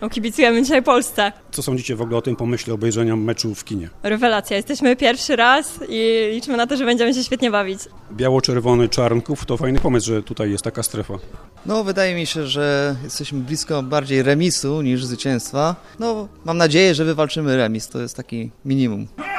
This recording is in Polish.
No, kibicujemy dzisiaj Polsce. Co sądzicie w ogóle o tym pomyśle obejrzenia meczu w kinie? Rewelacja, jesteśmy pierwszy raz i liczymy na to, że będziemy się świetnie bawić. Biało-czerwony Czarnków to fajny pomysł, że tutaj jest taka strefa. No, wydaje mi się, że jesteśmy blisko bardziej remisu niż zwycięstwa. No, mam nadzieję, że wywalczymy remis, to jest taki minimum.